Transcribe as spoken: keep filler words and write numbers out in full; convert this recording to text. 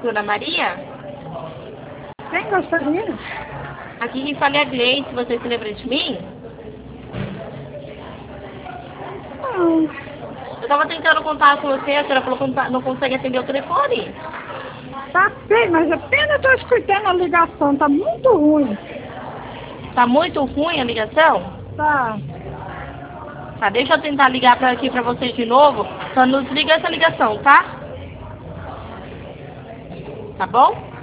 Dona Maria? Quem gostaria? Aqui quem fala é a Gleice, você se lembra de mim? Não. Eu tava tentando contar com você, a senhora falou que não tá- não consegue atender o telefone. Tá bem, mas apenas tô escutando a ligação, tá muito ruim. Tá muito ruim a ligação? Tá. Tá, deixa eu tentar ligar pra aqui pra vocês de novo. Só não desliga essa ligação, tá? Tá bom?